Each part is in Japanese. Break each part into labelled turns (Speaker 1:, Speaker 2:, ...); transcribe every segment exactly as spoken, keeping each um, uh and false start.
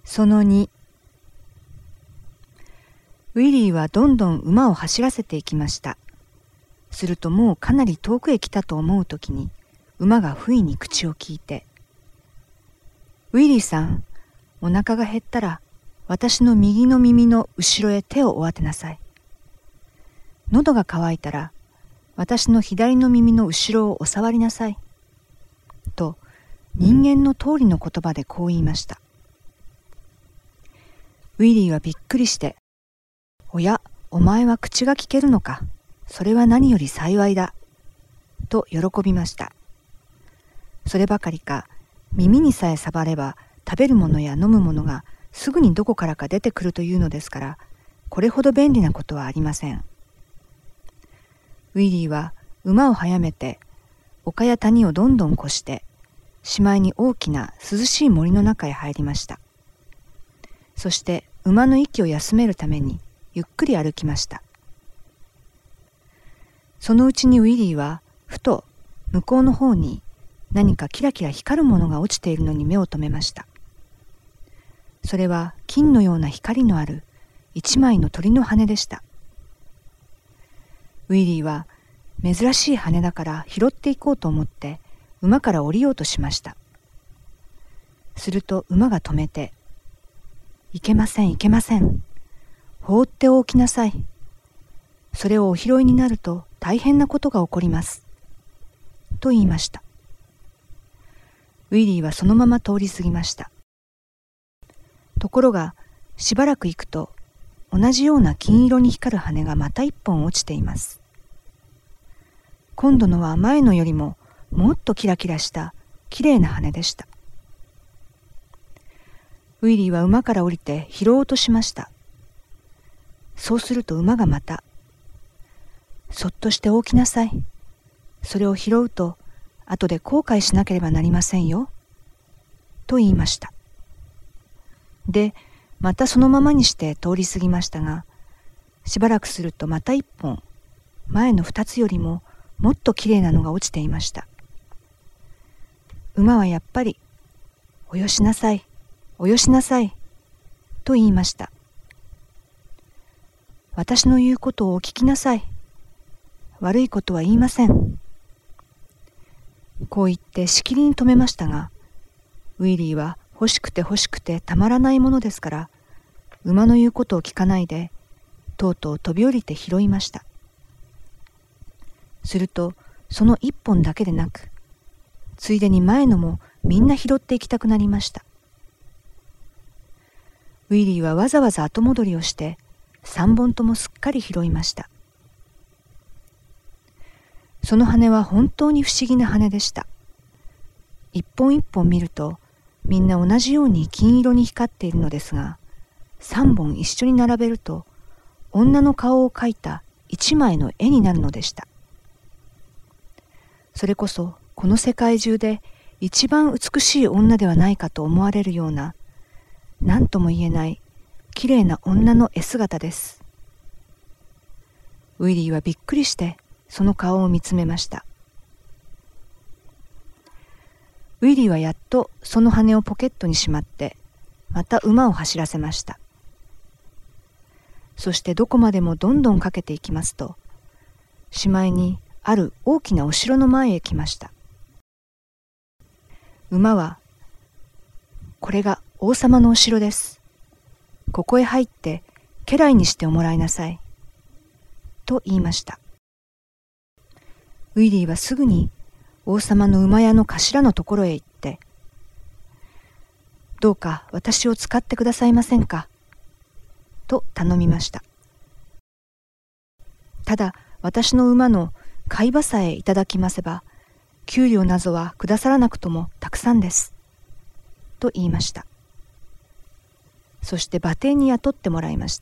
Speaker 1: そのに、ウィリーはどんどん馬を走らせていきました。するともうかなり遠くへ来たと思うときに、馬が不意に口を聞いて、ウィリーさん、お腹が減ったら、私の右の耳の後ろへ手をお当てなさい。喉が渇いたら、私の左の耳の後ろをお触りなさい。と、人間の通りの言葉でこう言いました。ウィリーはびっくりして、おや、お前は口が聞けるのか。それは何より幸いだ。と喜びました。そればかりか、耳にさえ触れば食べるものや飲むものがすぐにどこからか出てくるというのですから、これほど便利なことはありません。ウィリーは馬を速めて、丘や谷をどんどん越して、しまいに大きな涼しい森の中へ入りました。そして馬の息を休めるためにゆっくり歩きました。そのうちにウィリーはふと向こうの方に何かキラキラ光るものが落ちているのに目を留めました。それは金のような光のある一枚の鳥の羽でした。ウィリーは珍しい羽だから拾っていこうと思って馬から降りようとしました。すると馬が止めて、いけませんいけません。放っておきなさい。それをお拾いになると大変なことが起こります。と言いました。ウィリーはそのまま通り過ぎました。ところがしばらく行くと同じような金色に光る羽がまた一本落ちています。今度のは前のよりももっとキラキラしたきれいな羽でした。ウィリーは馬から降りて拾おうとしました。そうすると馬がまた、そっとしておきなさい。それを拾うと後で後悔しなければなりませんよ。と言いました。で、またそのままにして通り過ぎましたが、しばらくするとまた一本、前の二つよりももっときれいなのが落ちていました。馬はやっぱり、およしなさい、およしなさい、と言いました。私の言うことをお聞きなさい。悪いことは言いません。こう言ってしきりに止めましたが、ウィリーは欲しくて欲しくてたまらないものですから、馬の言うことを聞かないで、とうとう飛び降りて拾いました。すると、その一本だけでなく、ついでに前のもみんな拾っていきたくなりました。ウィリーはわざわざ後戻りをして、三本ともすっかり拾いました。その羽は本当に不思議な羽でした。一本一本見ると、みんな同じように金色に光っているのですが、三本一緒に並べると、女の顔を描いた一枚の絵になるのでした。それこそ、この世界中で一番美しい女ではないかと思われるような、何とも言えないきれいな女の絵姿です。ウィリーはびっくりしてその顔を見つめました。ウィリーはやっとその羽をポケットにしまって、また馬を走らせました。そしてどこまでもどんどんかけていきますと、しまいにある大きなお城の前へ来ました。馬は、これが王様のお城です。ここへ入って家来にしておもらいなさい。と言いました。ウィリーはすぐに王様の馬屋の頭のところへ行って、どうか私を使ってくださいませんか。と頼みました。ただ私の馬の飼い場さえいただきますば、給料などはくださらなくともたくさんです。と言いました。そして馬蹄に雇ってもらいました。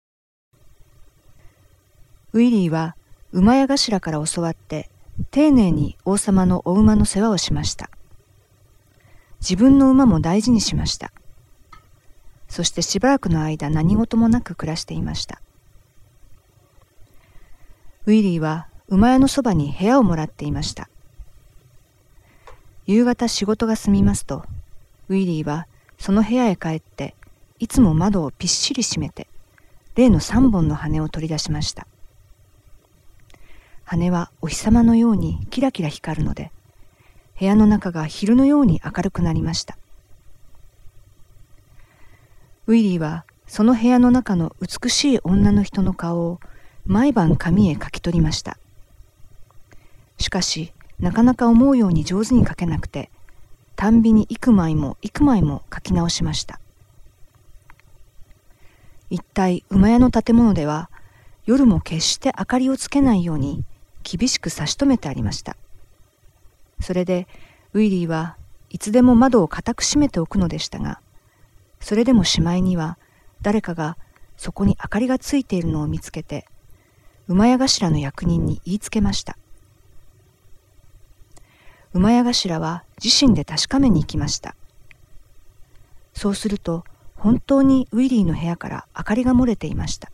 Speaker 1: ウィリーは馬屋頭から教わって丁寧に王様のお馬の世話をしました。自分の馬も大事にしました。そしてしばらくの間何事もなく暮らしていました。ウィリーは馬屋のそばに部屋をもらっていました。夕方仕事が済みますと、ウィリーはその部屋へ帰っていつも窓をぴっしり閉めて例の三本の羽を取り出しました。羽はお日様のようにキラキラ光るので部屋の中が昼のように明るくなりました。ウィリーはその部屋の中の美しい女の人の顔を毎晩紙へ書き取りました。しかしなかなか思うように上手に書けなくて、たんびに幾枚も幾枚も書き直しました。一体馬屋の建物では夜も決して明かりをつけないように厳しく差し止めてありました。それでウィリーはいつでも窓を固く閉めておくのでしたが、それでもしまいには誰かがそこに明かりがついているのを見つけて馬屋頭の役人に言いつけました。馬屋頭は自身で確かめに行きました。そうすると本当にウィリーの部屋から明かりが漏れていました。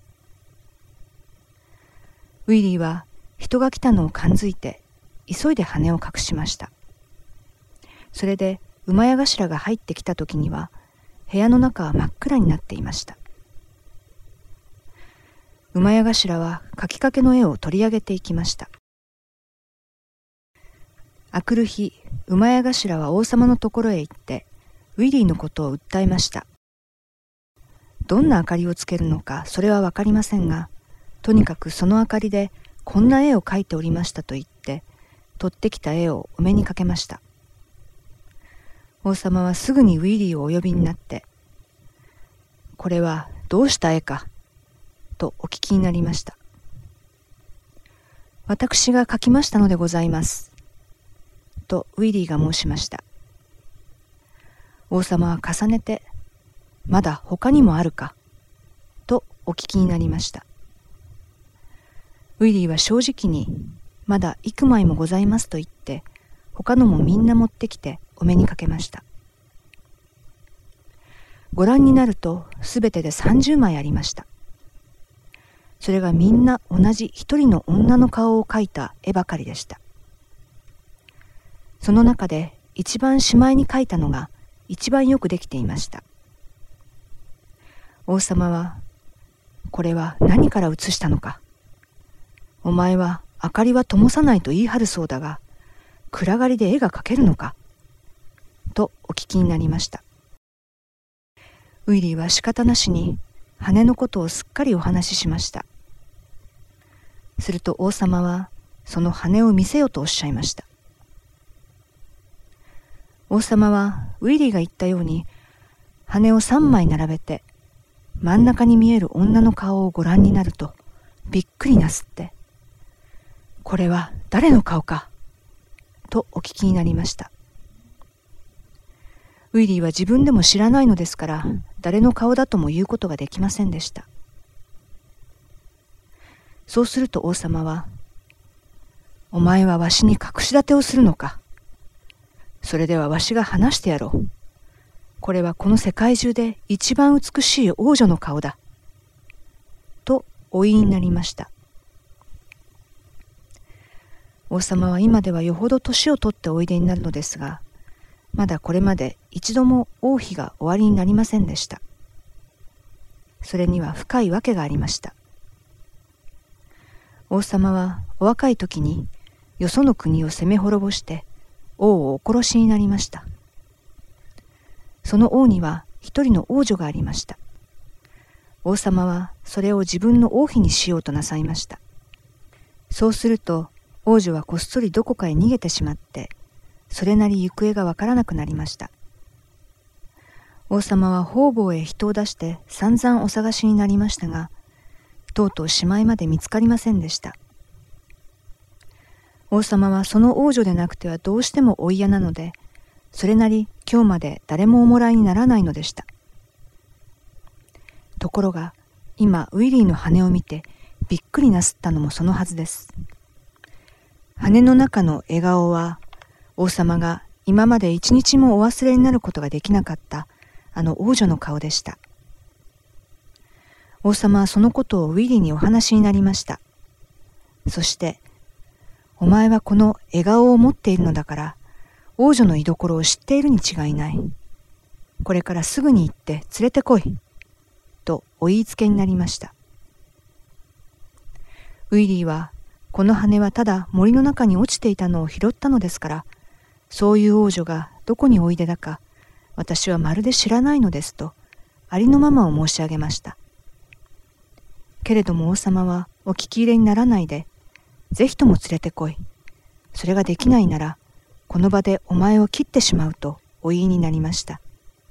Speaker 1: ウィリーは人が来たのを感づいて急いで羽を隠しました。それで馬屋頭が入ってきた時には部屋の中は真っ暗になっていました。馬屋頭は描きかけの絵を取り上げていきました。あくる日、馬屋頭は王様のところへ行ってウィリーのことを訴えました。どんな明かりをつけるのかそれはわかりませんが、とにかくその明かりでこんな絵を描いておりましたと言って取ってきた絵をお目にかけました。王様はすぐにウィリーをお呼びになって、これはどうした絵かとお聞きになりました。私が描きましたのでございますとウィリーが申しました。王様は重ねて、まだ他にもあるかとお聞きになりました。ウィリーは正直に、まだ幾枚もございますと言って、他のもみんな持ってきてお目にかけました。ご覧になるとすべてでさんじゅうまいありました。それがみんな同じ一人の女の顔を描いた絵ばかりでした。その中で一番しまいに描いたのが一番よくできていました。王様は、これは何から写したのか。お前は明かりは灯さないと言い張るそうだが、暗がりで絵が描けるのかとお聞きになりました。ウィリーは仕方なしに羽のことをすっかりお話ししました。すると王様はその羽を見せよとおっしゃいました。王様はウィリーが言ったように羽を三枚並べて真ん中に見える女の顔をご覧になるとびっくりなすって、これは誰の顔かとお聞きになりました。ウィリーは自分でも知らないのですから誰の顔だとも言うことができませんでした。そうすると王様は、お前はわしに隠し立てをするのか。それではわしが話してやろう。これはこの世界中で一番美しい王女の顔だ。とお言いになりました。王様は今ではよほど年を取っておいでになるのですが、まだこれまで一度も王妃がおありになりませんでした。それには深いわけがありました。王様はお若い時によその国を攻め滅ぼして王をお殺しになりました。その王には一人の王女がありました。王様はそれを自分の王妃にしようとなさいました。そうすると王女はこっそりどこかへ逃げてしまって、それなり行方がわからなくなりました。王様は方々へ人を出して散々お探しになりましたが、とうとうしまいまで見つかりませんでした。王様はその王女でなくてはどうしてもお嫌なので、それなり今日まで誰もおもらいにならないのでした。ところが今ウィリーの羽を見てびっくりなすったのもそのはずです。羽の中の笑顔は王様が今まで一日もお忘れになることができなかったあの王女の顔でした。王様はそのことをウィリーにお話になりました。そして、お前はこの笑顔を持っているのだから、王女の居所を知っているに違いない。 これからすぐに行って連れてこい」とお言いつけになりました。ウィリーはこの羽はただ森の中に落ちていたのを拾ったのですから、そういう王女がどこにおいでだか私はまるで知らないのですとありのままを申し上げました。けれども王様はお聞き入れにならないで、ぜひとも連れてこい。それができないならこの場でお前を切ってしまうとお言いになりました。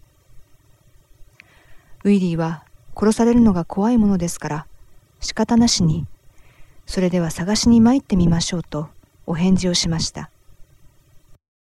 Speaker 1: ウィリーは殺されるのが怖いものですから仕方なしに、それでは探しに参ってみましょうとお返事をしました。